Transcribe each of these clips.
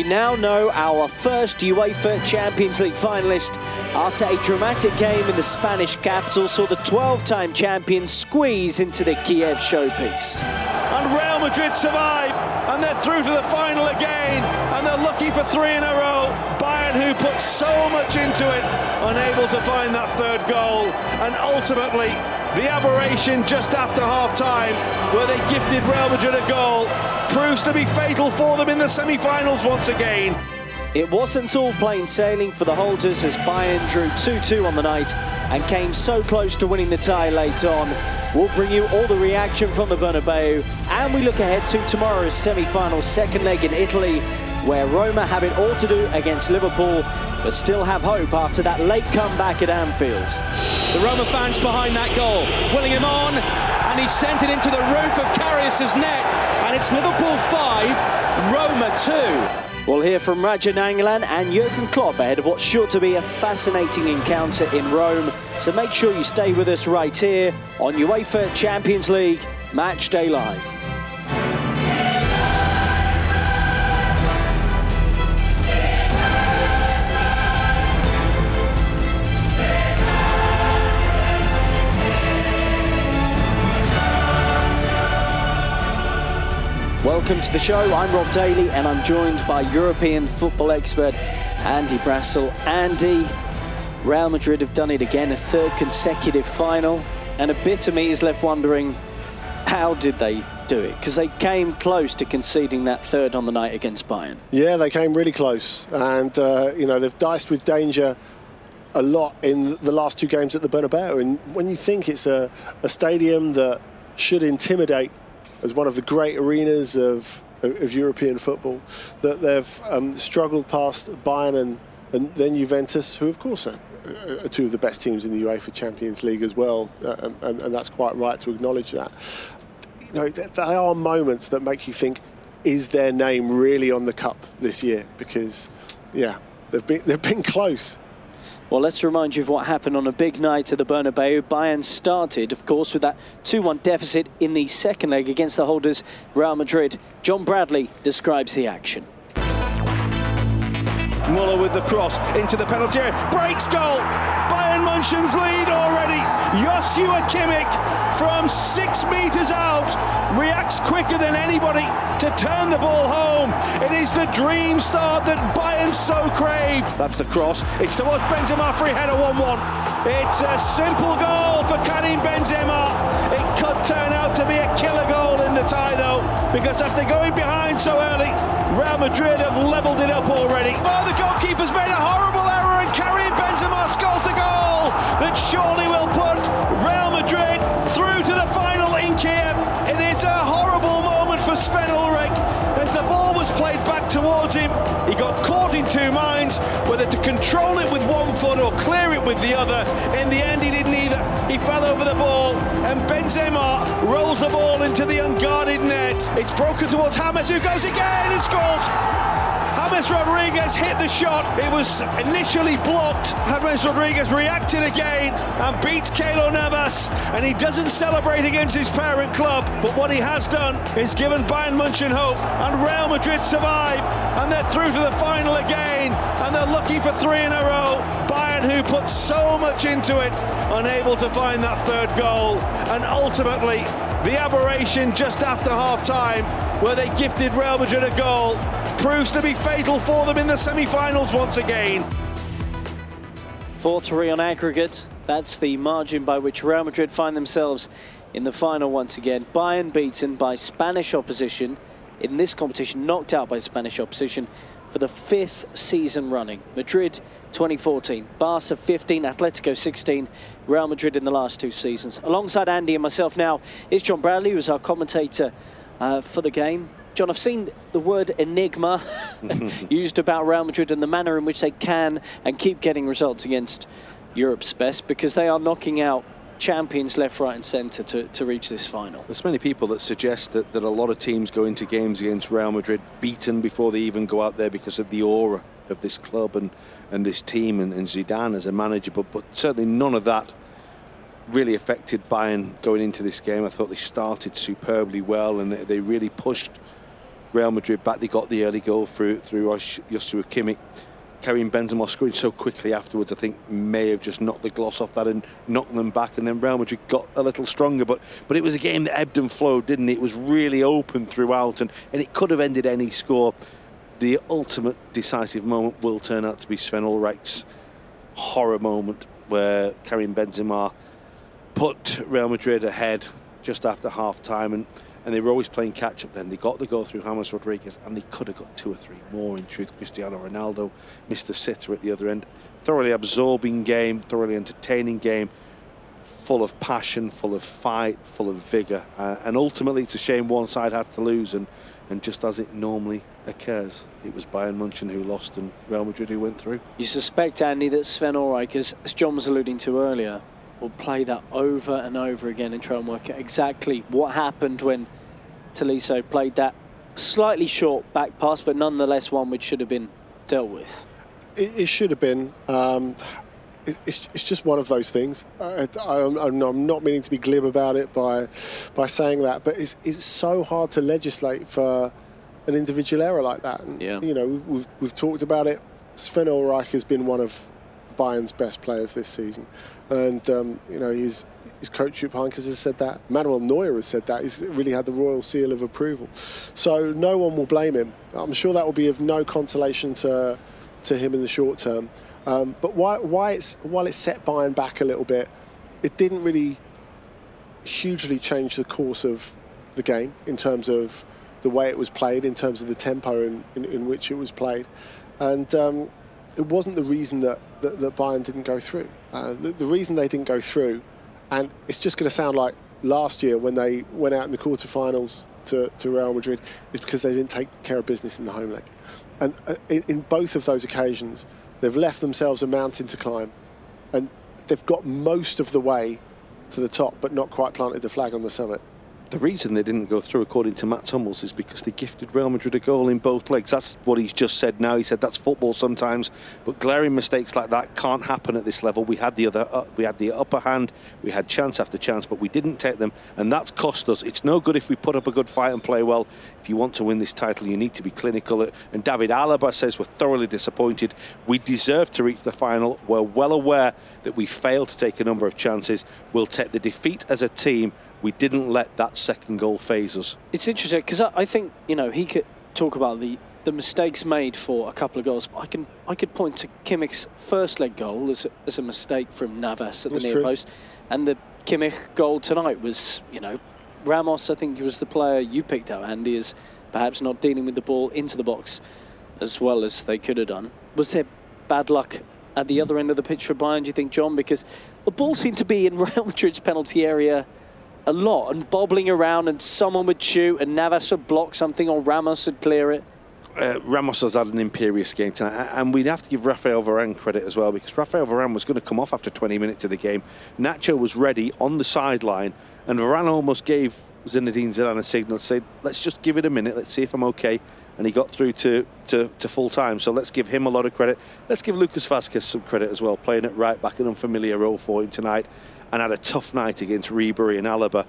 now know our first UEFA Champions League finalist after a dramatic game in the Spanish capital saw the 12-time champions squeeze into the Kiev showpiece. And Real Madrid survive, and they're through to the final again, and they're looking for 3 in a row. Bayern, who put so much into it, unable to find that third goal, and ultimately the aberration just after half-time, where they gifted Real Madrid a goal, proves to be fatal for them in the semi-finals once again. It wasn't all plain sailing for the holders as Bayern drew 2-2 on the night and came so close to winning the tie late on. We'll bring you all the reaction from the Bernabeu, and we look ahead to tomorrow's semi-final second leg in Italy, where Roma have it all to do against Liverpool, but still have hope after that late comeback at Anfield. The Roma fans behind that goal, willing him on, and he's sent it into the roof of Karius's net, and it's Liverpool 5, Roma 2. We'll hear from Radja Nainggolan and Jurgen Klopp ahead of what's sure to be a fascinating encounter in Rome, so make sure you stay with us right here on UEFA Champions League Match Day Live. Welcome to the show. I'm Rob Daly and I'm joined by European football expert Andy Brassell. Andy, Real Madrid have done it again, a third consecutive final, and a bit of me is left wondering, how did they do it? Because they came close to conceding that third on the night against Bayern. Yeah, they came really close, and you know, they've diced with danger a lot in the last 2 games at the Bernabeu. And when you think it's a stadium that should intimidate as one of the great arenas of European football, that they've struggled past Bayern and then Juventus, who of course are 2 of the best teams in the UEFA Champions League as well, and that's quite right to acknowledge that. You know, there are moments that make you think, is their name really on the cup this year? Because, yeah, they've been close. Well, let's remind you of what happened on a big night at the Bernabeu. Bayern started, of course, with that 2-1 deficit in the second leg against the holders, Real Madrid. John Bradley describes the action. Muller with the cross into the penalty area, breaks goal. Bayern München's lead already. Joshua Kimmich from 6 metres out reacts quicker than anybody to turn the ball home. It is the dream start that Bayern so crave. That's the cross. It's towards Benzema, free header, 1-1. It's a simple goal for Karim Benzema. It could turn out to be a killer goal in the tie though, because after going behind so early, Real Madrid have levelled it up already. Oh, the goalkeeper's made a horrible error and Karim Benzema scores the goal that surely will put Real Madrid through to the final in Kiev. It is a horrible moment for Sven Ulreich as the ball was played back towards him. He got caught in 2 minds, whether to control it with 1 foot or clear it with the other. In the end, he did neither. He fell over the ball, and Benzema rolls the ball into the unguarded net. It's broken towards James, who goes again and scores. James Rodriguez hit the shot. It was initially blocked. James Rodriguez reacted again and beats Keylor Navas, and he doesn't celebrate against his parent club, but what he has done is given Bayern München hope, and Real Madrid survive, and they're through to the final again, and they're looking for 3 in a row. Bayern, who put so much into it, unable to find that third goal, and ultimately the aberration just after half-time, where they gifted Real Madrid a goal, proves to be fatal for them in the semi-finals once again. 4-3 on aggregate. That's the margin by which Real Madrid find themselves in the final once again. Bayern beaten by Spanish opposition in this competition, knocked out by Spanish opposition for the 5th season running. Madrid 2014, Barca 15, Atletico 16, Real Madrid in the last 2 seasons. Alongside Andy and myself now is John Bradley, who's our commentator for the game. John, I've seen the word enigma used about Real Madrid and the manner in which they can and keep getting results against Europe's best, because they are knocking out champions left, right and centre to reach this final. There's many people that suggest that a lot of teams go into games against Real Madrid beaten before they even go out there because of the aura of this club and this team and Zidane as a manager, but certainly none of that really affected Bayern going into this game. I thought they started superbly well, and they really pushed Real Madrid back. They got the early goal through Joshua Kimmich. Karim Benzema scoring so quickly afterwards, I think, may have just knocked the gloss off that and knocked them back, and then Real Madrid got a little stronger. But it was a game that ebbed and flowed, didn't it? It was really open throughout, and it could have ended any score. The ultimate decisive moment will turn out to be Sven Ulreich's horror moment, where Karim Benzema put Real Madrid ahead just after half-time, and they were always playing catch-up then. They got the goal through James Rodriguez, and they could have got 2 or 3 more, in truth. Cristiano Ronaldo missed the sitter at the other end. Thoroughly absorbing game, thoroughly entertaining game, full of passion, full of fight, full of vigour. And ultimately, it's a shame one side had to lose, and just as it normally occurs, it was Bayern München who lost and Real Madrid who went through. You suspect, Andy, that Sven Ulreich, as John was alluding to earlier, will play that over and over again and try and work out exactly what happened when Tolisso played that slightly short back pass, but nonetheless one which should have been dealt with. It should have been. It's just one of those things. I'm not meaning to be glib about it by saying that, but it's so hard to legislate for an individual error like that. And, yeah. You know, we've talked about it. Sven Ulreich has been one of Bayern's best players this season, and you know, his coach Jupp Heynckes has said that. Manuel Neuer has said that. He's really had the royal seal of approval. So no one will blame him. I'm sure that will be of no consolation to him in the short term. But while it set Bayern back a little bit, it didn't really hugely change the course of the game in terms of the way it was played, in terms of the tempo in which it was played. And it wasn't the reason that Bayern didn't go through. The reason they didn't go through, and it's just going to sound like last year when they went out in the quarterfinals to Real Madrid, is because they didn't take care of business in the home leg. And in both of those occasions, they've left themselves a mountain to climb, and they've got most of the way to the top, but not quite planted the flag on the summit. The reason they didn't go through, according to Mats Hummels, is because they gifted Real Madrid a goal in both legs. That's what he's just said now. He said that's football sometimes, but glaring mistakes like that can't happen at this level. We had the upper hand, we had chance after chance, but we didn't take them, and that's cost us. It's no good if we put up a good fight and play well. If you want to win this title, you need to be clinical. And David Alaba says we're thoroughly disappointed. We deserve to reach the final. We're well aware that we failed to take a number of chances. We'll take the defeat as a team. We didn't let that second goal phase us. It's interesting because I think, you know, he could talk about the mistakes made for a couple of goals. I could point to Kimmich's first leg goal as a mistake from Navas at the near post, and the Kimmich goal tonight was, you know, Ramos, I think, was the player you picked out, Andy, as perhaps not dealing with the ball into the box as well as they could have done. Was there bad luck at the other end of the pitch for Bayern, do you think, John? Because the ball seemed to be in Real Madrid's penalty area a lot and bobbling around, and someone would shoot and Navas would block something or Ramos would clear it. Ramos has had an imperious game tonight, and we'd have to give Rafael Varane credit as well, because Rafael Varane was going to come off after 20 minutes of the game. Nacho was ready on the sideline, and Varane almost gave Zinedine Zidane a signal to say, let's just give it a minute, let's see if I'm okay. And he got through to full time, so let's give him a lot of credit. Let's give Lucas Vazquez some credit as well, playing at right back, an unfamiliar role for him tonight, and had a tough night against Ribery and Alaba,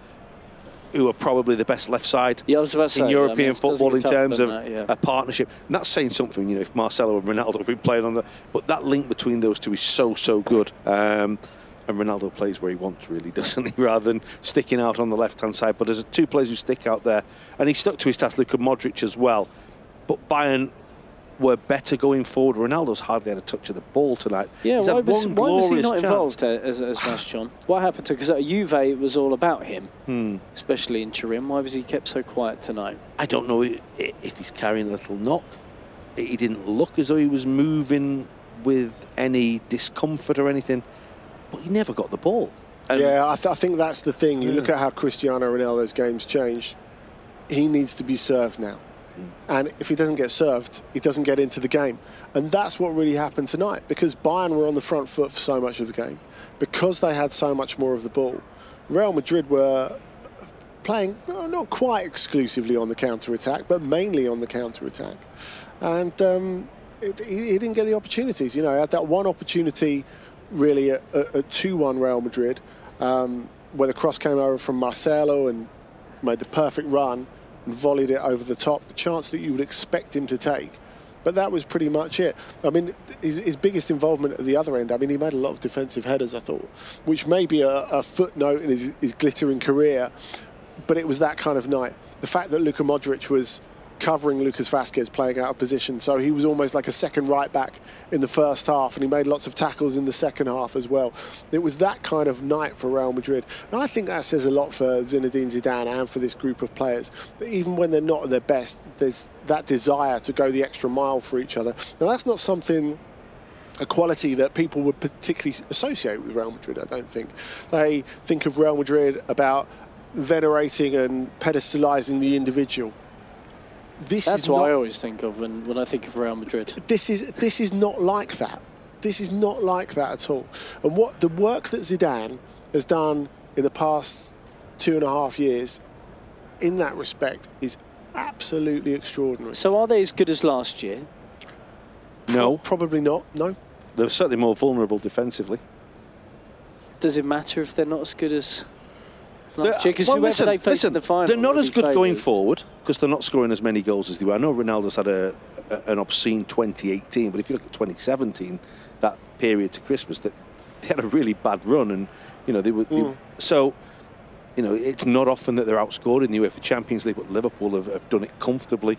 who are probably the best left side in European football in terms of a partnership. And that's saying something, you know, if Marcelo and Ronaldo have been playing on but that link between those two is so good. And Ronaldo plays where he wants, really, doesn't he, rather than sticking out on the left-hand side. But there's 2 players who stick out there, and he stuck to his task, Luka Modric as well. But Bayern were better going forward. Ronaldo's hardly had a touch of the ball tonight. Yeah, why was he not involved as much, John? What happened to, because at Juve it was all about him, especially in Turin. Why was he kept so quiet tonight? I don't know if he's carrying a little knock. He didn't look as though he was moving with any discomfort or anything, but he never got the ball. And yeah, I think that's the thing. You look at how Cristiano Ronaldo's game's changed. He needs to be served now. And if he doesn't get served, he doesn't get into the game. And that's what really happened tonight, because Bayern were on the front foot for so much of the game, because they had so much more of the ball. Real Madrid were playing not quite exclusively on the counter-attack, but mainly on the counter-attack. And he didn't get the opportunities. You know, he had that one opportunity really at 2-1 Real Madrid, where the cross came over from Marcelo and made the perfect run. and volleyed it over the top, a chance that you would expect him to take. But that was pretty much it. I mean, his biggest involvement at the other end, I mean, he made a lot of defensive headers, I thought, which may be a footnote in his glittering career, but it was that kind of night. The fact that Luka Modric was covering Lucas Vazquez playing out of position, so he was almost like a second right back in the first half, and he made lots of tackles in the second half as well. It was that kind of night for Real Madrid, and I think that says a lot for Zinedine Zidane and for this group of players, that even when they're not at their best, there's that desire to go the extra mile for each other. Now, that's not a quality that people would particularly associate with Real Madrid, I don't think. They think of Real Madrid about venerating and pedestalising the individual. That's what I always think of when I think of Real Madrid. This is not like that. This is not like that at all. And what the work that Zidane has done in the past 2.5 years in that respect is absolutely extraordinary. So are they as good as last year? No. Probably not, no. They're certainly more vulnerable defensively. Does it matter if they're not as good as last year? Because well, whoever they face in the final, they're not as good going favours. forward because they're not scoring as many goals as they were. I know Ronaldo's had an obscene 2018, but if you look at 2017, that period to Christmas, that they had a really bad run, and so it's not often that they're outscored in the UEFA Champions League, but Liverpool have done it comfortably,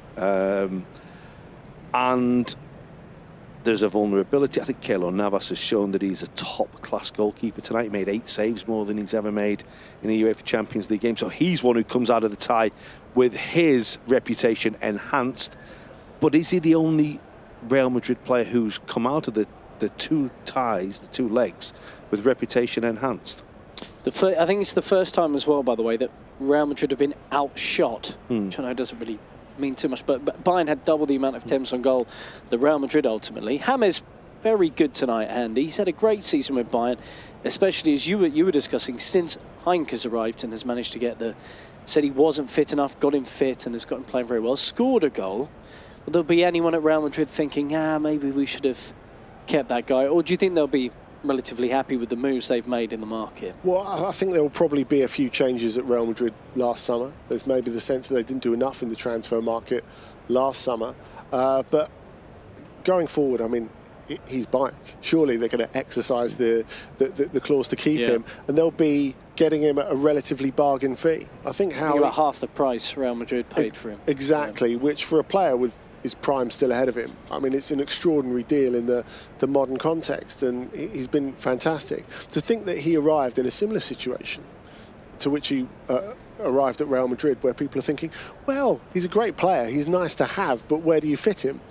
and there's a vulnerability. I think Keylor Navas has shown that he's a top-class goalkeeper tonight. He made 8 saves, more than he's ever made in a UEFA Champions League game. So he's one who comes out of the tie with his reputation enhanced. But is he the only Real Madrid player who's come out of the two ties, the two legs, with reputation enhanced? I think it's the first time as well, by the way, that Real Madrid have been outshot, which I know doesn't really mean too much, but Bayern had double the amount of attempts on goal than Real Madrid ultimately. James, very good tonight, Andy. He's had a great season with Bayern, especially as you were discussing, since Heinkes arrived and has managed to said he wasn't fit enough, got him fit and has got him playing very well, scored a goal. Will there be anyone at Real Madrid thinking, maybe we should have kept that guy? Or do you think they'll be relatively happy with the moves they've made in the market? Well, I think there will probably be a few changes at Real Madrid last summer. There's maybe the sense that they didn't do enough in the transfer market last summer. But going forward, I mean, he's Bayern. Surely they're going to exercise the clause to keep him, and they'll be getting him at a relatively bargain fee. I think about half the price Real Madrid paid for him. Exactly, which for a player with his prime still ahead of him, I mean, it's an extraordinary deal in the modern context, and he's been fantastic. To think that he arrived in a similar situation to which he arrived at Real Madrid, where people are thinking, well, he's a great player, he's nice to have, but where do you fit him?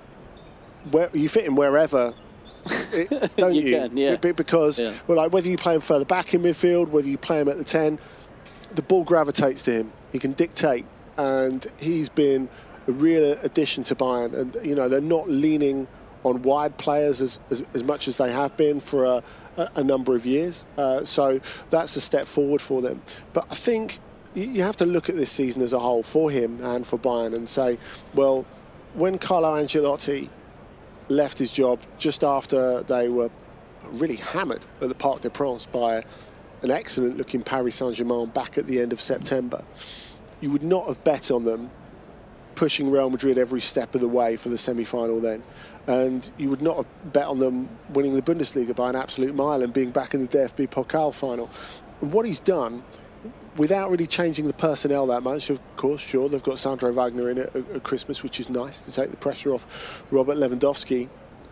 You fit him wherever, don't you? Can, yeah. Because well, like, whether you play him further back in midfield, whether you play him at the 10, the ball gravitates to him. He can dictate, and he's been a real addition to Bayern. And they're not leaning on wide players as much as they have been for a number of years. So that's a step forward for them. But I think you have to look at this season as a whole for him and for Bayern and say, well, when Carlo Ancelotti left his job just after they were really hammered at the Parc des Princes by an excellent-looking Paris Saint-Germain back at the end of September, you would not have bet on them pushing Real Madrid every step of the way for the semi-final then. And you would not have bet on them winning the Bundesliga by an absolute mile and being back in the DFB Pokal final. And what he's done, without really changing the personnel that much, of course, sure, they've got Sandro Wagner in at Christmas, which is nice to take the pressure off Robert Lewandowski.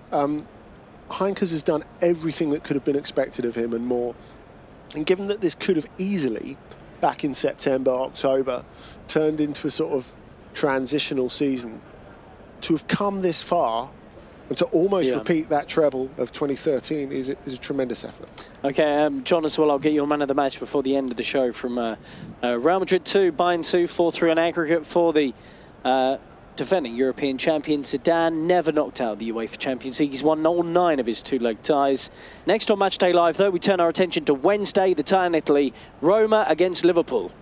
Heinkes has done everything that could have been expected of him and more. And given that this could have easily, back in September, October, turned into a sort of transitional season, to have come this far and to almost repeat that treble of 2013 is a tremendous effort. Okay, John, as well, I'll get your man of the match before the end of the show from Real Madrid 2, Bayern 2, 4-3 on aggregate for the defending European champion. Zidane never knocked out the UEFA Champions League. He's won all 9 of his 2-leg ties. Next on Matchday Live, though, we turn our attention to Wednesday, the tie in Italy, Roma against Liverpool.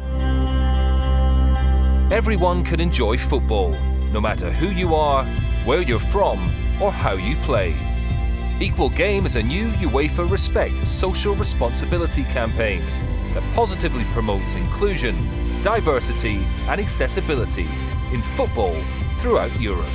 Everyone can enjoy football, no matter who you are, where you're from, or how you play. Equal Game is a new UEFA Respect Social Responsibility campaign that positively promotes inclusion, diversity and accessibility in football throughout Europe.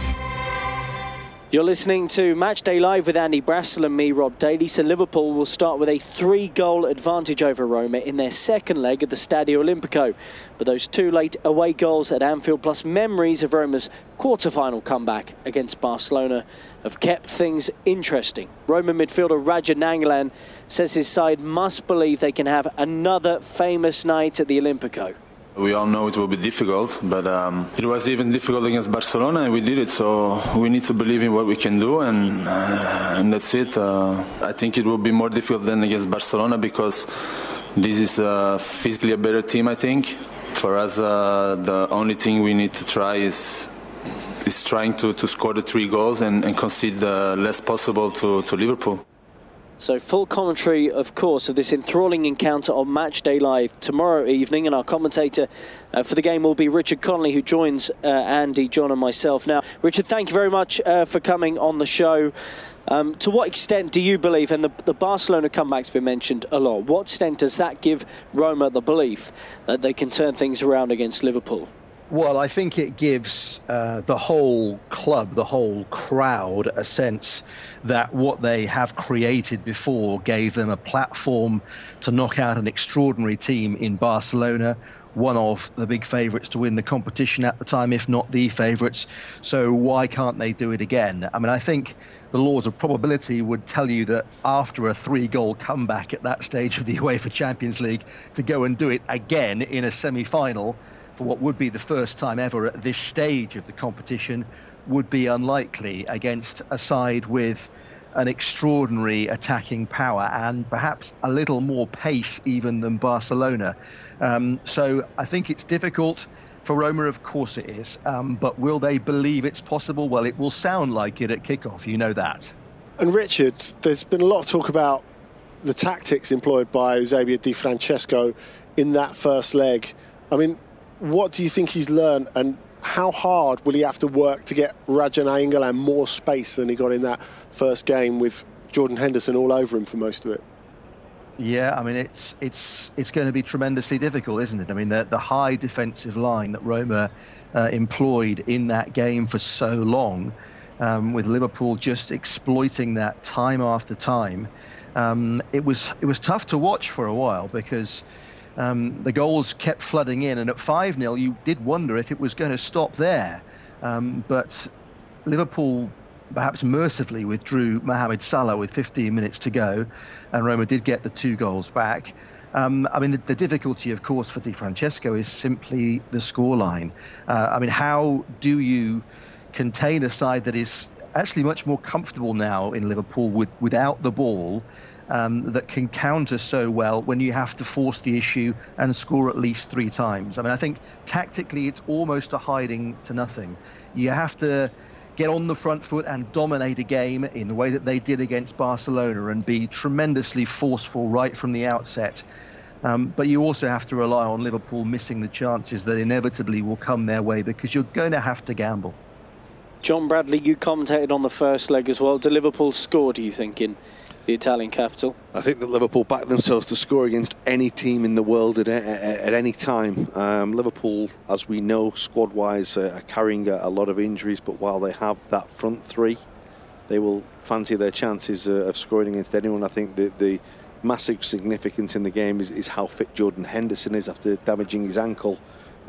You're listening to Matchday Live with Andy Brassel and me, Rob Daly. So Liverpool will start with a 3-goal advantage over Roma in their second leg at the Stadio Olimpico. But those 2 late away goals at Anfield, plus memories of Roma's quarter-final comeback against Barcelona, have kept things interesting. Roma midfielder Radja Nainggolan says his side must believe they can have another famous night at the Olimpico. We all know it will be difficult, but it was even difficult against Barcelona, and we did it. So we need to believe in what we can do, and that's it. I think it will be more difficult than against Barcelona because this is physically a better team, I think. For us, the only thing we need to try is trying to score the 3 goals and concede the less possible to Liverpool. So full commentary, of course, of this enthralling encounter on Matchday Live tomorrow evening. And our commentator for the game will be Richard Connolly, who joins Andy, John and myself now. Richard, thank you very much for coming on the show. To what extent do you believe, and the Barcelona comeback's been mentioned a lot, what extent does that give Roma the belief that they can turn things around against Liverpool? Well, I think it gives the whole club, the whole crowd, a sense that what they have created before gave them a platform to knock out an extraordinary team in Barcelona, one of the big favourites to win the competition at the time, if not the favourites. So why can't they do it again? I mean, I think the laws of probability would tell you that after a 3-goal comeback at that stage of the UEFA Champions League, to go and do it again in a semi-final for what would be the first time ever at this stage of the competition would be unlikely against a side with an extraordinary attacking power and perhaps a little more pace even than Barcelona. So I think it's difficult for Roma, of course it is, but will they believe it's possible? Well, it will sound like it at kickoff, you know that. And Richard, there's been a lot of talk about the tactics employed by Eusebio Di Francesco in that first leg. I mean, what do you think he's learned, and how hard will he have to work to get Radja Nainggolan more space than he got in that first game with Jordan Henderson all over him for most of it? Yeah, I mean, it's going to be tremendously difficult, isn't it? I mean, the high defensive line that Roma employed in that game for so long, with Liverpool just exploiting that time after time, it was tough to watch for a while because the goals kept flooding in, and at 5-0 you did wonder if it was going to stop there. But Liverpool perhaps mercifully withdrew Mohamed Salah with 15 minutes to go, and Roma did get the 2 goals back. I mean, the difficulty, of course, for Di Francesco is simply the scoreline. I mean, how do you contain a side that is actually much more comfortable now in Liverpool without the ball, that can counter so well when you have to force the issue and score at least 3 times? I mean, I think tactically it's almost a hiding to nothing. You have to get on the front foot and dominate a game in the way that they did against Barcelona and be tremendously forceful right from the outset. But you also have to rely on Liverpool missing the chances that inevitably will come their way, because you're going to have to gamble. John Bradley, you commentated on the first leg as well. Did Liverpool score, do you think, in the Italian capital? I think that Liverpool backed themselves to score against any team in the world at any time. Liverpool, as we know, squad-wise, are carrying a lot of injuries, but while they have that front 3, they will fancy their chances of scoring against anyone. I think the massive significance in the game is how fit Jordan Henderson is after damaging his ankle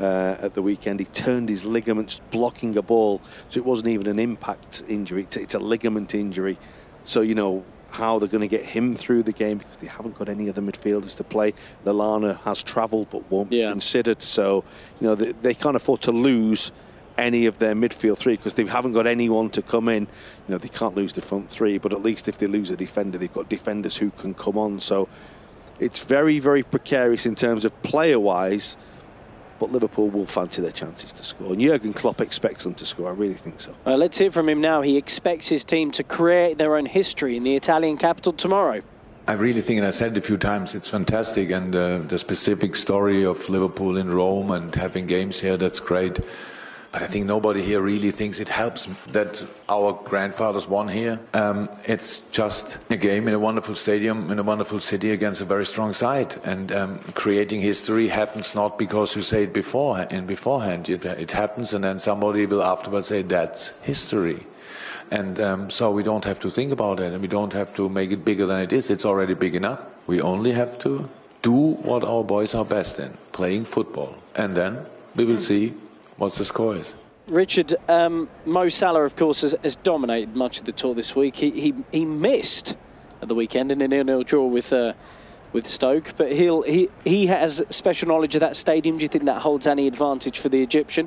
at the weekend. He turned his ligaments blocking a ball, so it wasn't even an impact injury, it's a ligament injury. So, you know, how they're going to get him through the game, because they haven't got any other midfielders to play. Lallana has travelled but won't be considered, so you know they can't afford to lose any of their midfield 3 because they haven't got anyone to come in. You know, they can't lose the front 3, but at least if they lose a defender, they've got defenders who can come on. So it's very, very precarious in terms of player-wise, but Liverpool will fancy their chances to score. And Jurgen Klopp expects them to score. I really think so. Let's hear from him now. He expects his team to create their own history in the Italian capital tomorrow. I really think, and I said it a few times, it's fantastic. And the specific story of Liverpool in Rome and having games here, that's great. But I think nobody here really thinks it helps that our grandfathers won here. It's just a game in a wonderful stadium, in a wonderful city against a very strong side. And creating history happens not because you say it beforehand. It happens and then somebody will afterwards say that's history. And so we don't have to think about it and we don't have to make it bigger than it is. It's already big enough. We only have to do what our boys are best in, playing football. And then we will see what the score is. Richard, Mo Salah, of course, has dominated much of the tour this week. He missed at the weekend in a 0-0 draw with Stoke, but he has special knowledge of that stadium. Do you think that holds any advantage for the Egyptian?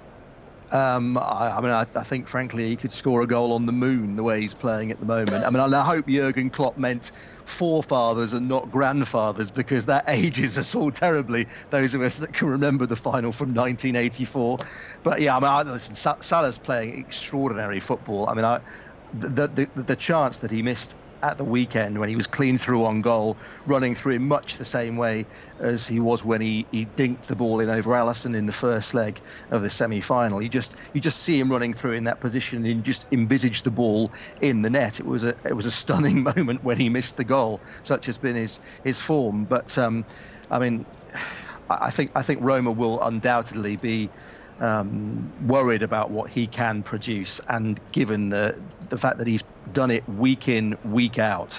I think, frankly, he could score a goal on the moon the way he's playing at the moment. I mean, I hope Jurgen Klopp meant forefathers and not grandfathers, because that ages us all terribly, those of us that can remember the final from 1984. But yeah, I mean, listen, Salah's playing extraordinary football. I mean, the chance that he missed at the weekend when he was clean through on goal, running through in much the same way as he was when he dinked the ball in over Alisson in the first leg of the semi-final. You just see him running through in that position and you just envisage the ball in the net. It was a stunning moment when he missed the goal. Such has been his form. But I mean, I think Roma will undoubtedly be worried about what he can produce, and given the fact that he's done it week in, week out,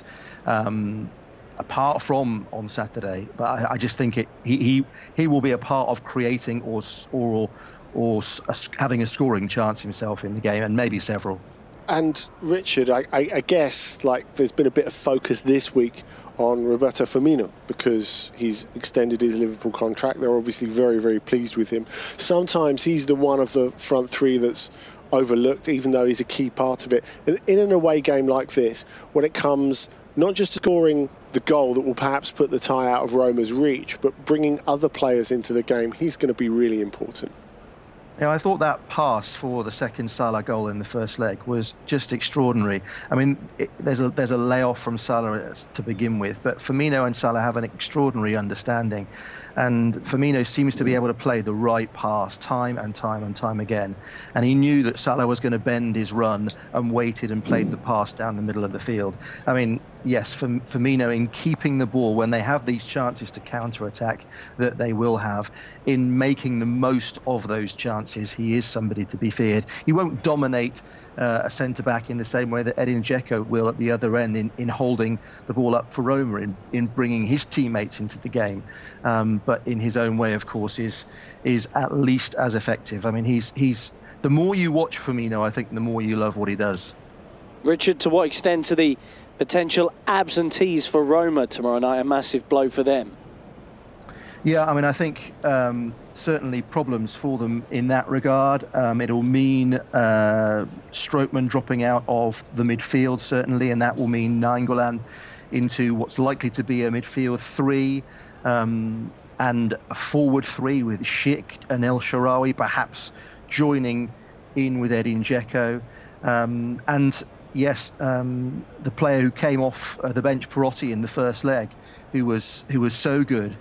apart from on Saturday, but I just think he will be a part of creating or having a scoring chance himself in the game, and maybe several. And Richard, I guess like there's been a bit of focus this week on Roberto Firmino because he's extended his Liverpool contract. They're obviously very, very pleased with him. Sometimes he's the one of the front three that's overlooked, even though he's a key part of it. And in an away game like this, when it comes not just to scoring the goal that will perhaps put the tie out of Roma's reach, but bringing other players into the game, he's going to be really important. Yeah, I thought that pass for the second Salah goal in the first leg was just extraordinary. I mean, there's a layoff from Salah to begin with, but Firmino and Salah have an extraordinary understanding, and Firmino seems to be able to play the right pass time and time again. And he knew that Salah was going to bend his run and waited and played the pass down the middle of the field. I mean, yes, Firmino, in keeping the ball when they have these chances to counter-attack that they will have, in making the most of those chances, he is somebody to be feared. He won't dominate a centre-back in the same way that Edin Dzeko will at the other end in holding the ball up for Roma, in bringing his teammates into the game. But in his own way, of course, is at least as effective. I mean, he's the more you watch Firmino, I think the more you love what he does. Richard, to what extent are the potential absentees for Roma tomorrow night a massive blow for them? Yeah, I mean, I think certainly problems for them in that regard. It'll mean Strootman dropping out of the midfield, certainly, and that will mean Nainggolan into what's likely to be a midfield three, and a forward three with Schick and El Shaarawy perhaps joining in with Edin Dzeko. And yes, the player who came off the bench, Perotti, in the first leg, who was so good.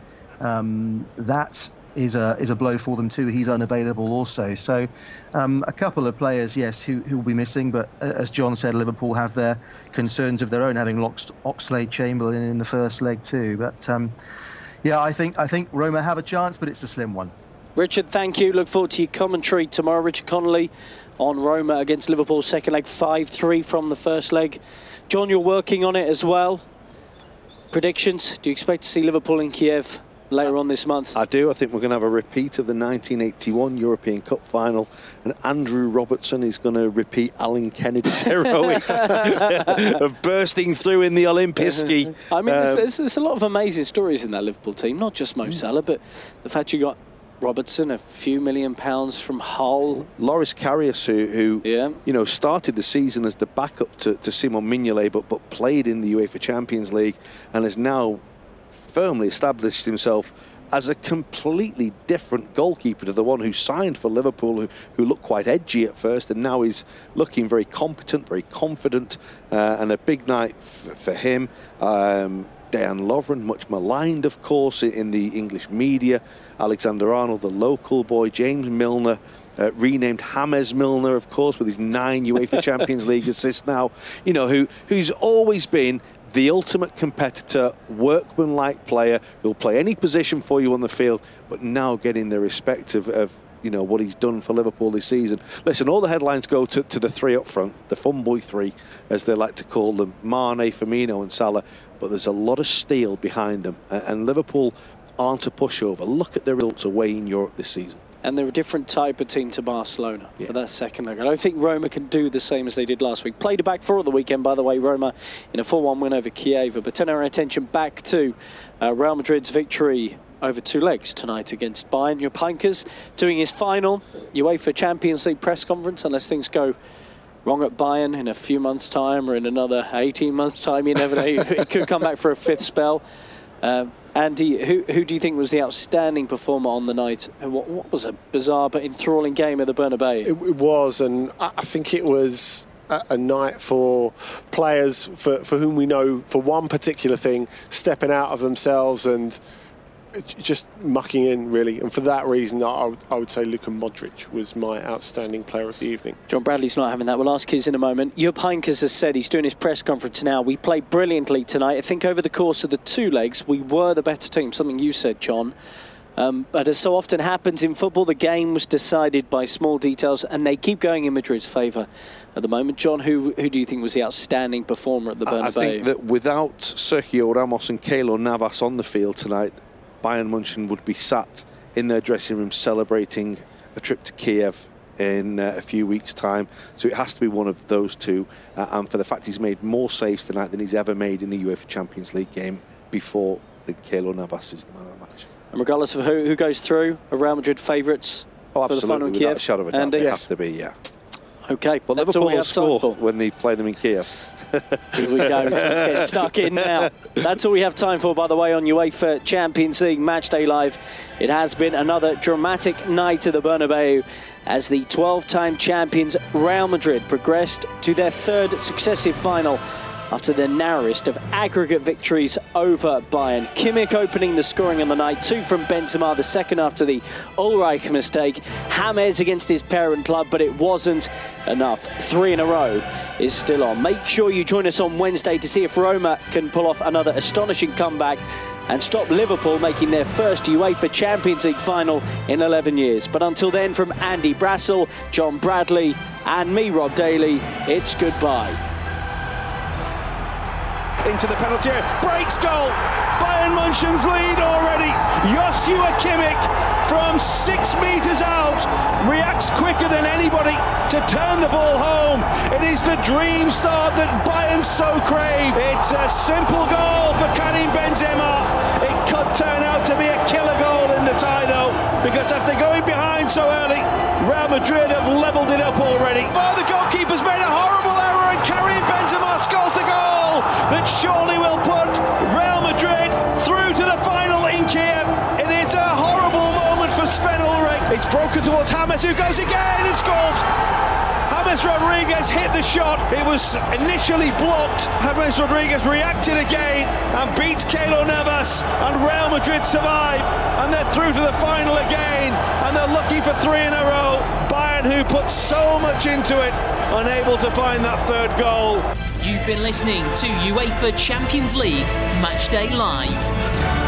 That is a blow for them too. He's unavailable also. So a couple of players, yes, who will be missing. But as John said, Liverpool have their concerns of their own, having lost Oxlade-Chamberlain in the first leg too. But yeah, I think Roma have a chance, but it's a slim one. Richard, thank you. Look forward to your commentary tomorrow. Richard Connolly on Roma against Liverpool, second leg, 5-3 from the first leg. John, you're working on it as well. Predictions? Do you expect to see Liverpool in Kiev later on this month? I do. I think we're going to have a repeat of the 1981 European Cup final, and Andrew Robertson is going to repeat Alan Kennedy's heroics of bursting through in the Olympiski. I mean, there's a lot of amazing stories in that Liverpool team, not just Mo Salah, but the fact you got Robertson, a few £1 million from Hull. Loris Karius, who you know, started the season as the backup to Simon Mignolet, but played in the UEFA Champions League and has now firmly established himself as a completely different goalkeeper to the one who signed for Liverpool, who looked quite edgy at first, and now he's looking very competent, very confident, and a big night for him. Dejan Lovren, much maligned, of course, in the English media. Alexander-Arnold, the local boy. James Milner, renamed James Milner, of course, with his 9 UEFA Champions League assists now, you know, who's always been the ultimate competitor, workman-like player who'll play any position for you on the field, but now getting the respect of you know, what he's done for Liverpool this season. Listen, all the headlines go to the 3 up front, the fun boy 3, as they like to call them, Mane, Firmino and Salah, but there's a lot of steel behind them, and Liverpool aren't a pushover. Look at their results away in Europe this season. And they're a different type of team to Barcelona for that second leg. I don't think Roma can do the same as they did last week. Played a back 4 at the weekend, by the way, Roma in a 4-1 win over Kiev. But turn our attention back to Real Madrid's victory over 2 legs tonight against Bayern. Jupp Heynckes doing his final UEFA Champions League press conference, unless things go wrong at Bayern in a few months' time or in another 18 months' time. You never know. It could come back for a 5th spell. Andy, who do you think was the outstanding performer on the night? What was a bizarre but enthralling game at the Bernabeu? It was, and I think it was a night for players for whom we know for one particular thing, stepping out of themselves and just mucking in, really. And for that reason, I would say Luka Modric was my outstanding player of the evening. John Bradley's not having that. We'll ask his in a moment. Jupp Heynckes has said, he's doing his press conference now, we played brilliantly tonight. I think over the course of the 2 legs, we were the better team, something you said, John. But as so often happens in football, the game was decided by small details, and they keep going in Madrid's favour at the moment. John, who do you think was the outstanding performer at the Bernabeu? I think that without Sergio Ramos and Keylor Navas on the field tonight, Bayern München would be sat in their dressing room celebrating a trip to Kiev in a few weeks' time. So it has to be one of those 2. And for the fact he's made more saves tonight than he's ever made in the UEFA Champions League game before, the Keylor Navas is the man of the match. And regardless of who goes through, are Real Madrid favourites for the final in Kiev? Without a shadow of a doubt, they have to be, yeah. OK, well, that's all we have time for. When they play them in Kiev. Here we go, let's get stuck in now. That's all we have time for, by the way, on UEFA Champions League Matchday Live. It has been another dramatic night at the Bernabeu as the 12-time champions Real Madrid progressed to their 3rd successive final after the narrowest of aggregate victories over Bayern. Kimmich opening the scoring on the night, 2 from Benzema, the second after the Ulreich mistake. James against his parent club, but it wasn't enough. 3 in a row is still on. Make sure you join us on Wednesday to see if Roma can pull off another astonishing comeback and stop Liverpool making their first UEFA Champions League final in 11 years. But until then, from Andy Brassell, John Bradley and me, Rob Daly, it's goodbye. Into the penalty area, breaks goal. Bayern München's lead already. Joshua Kimmich from 6 metres out reacts quicker than anybody to turn the ball home. It is the dream start that Bayern so crave. It's a simple goal for Karim Benzema. It could turn out to be a killer goal in the tie though, because after going behind so early, Real Madrid have levelled it up already. Oh, the goalkeeper's made a horrible error and Karim Benzema scores the goal that surely will put Real Madrid through to the final in Kiev. It is a horrible moment for Sven Ulreich. It's broken towards James, who goes again and scores. James Rodriguez hit the shot. It was initially blocked. James Rodriguez reacted again and beats Keylor Navas, and Real Madrid survive, and they're through to the final again, and they're looking for 3 in a row. Bayern, who put so much into it, unable to find that 3rd goal. You've been listening to UEFA Champions League Matchday Live.